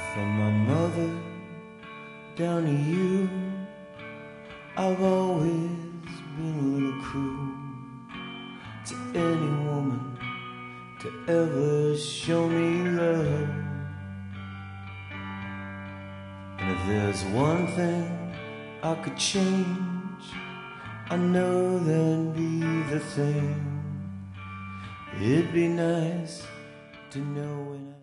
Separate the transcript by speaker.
Speaker 1: From my mother down to you, I've always been a little cruel to any woman to ever show me love. And if there's one thing I could change, I know that'd be the thing. It'd be nice to know when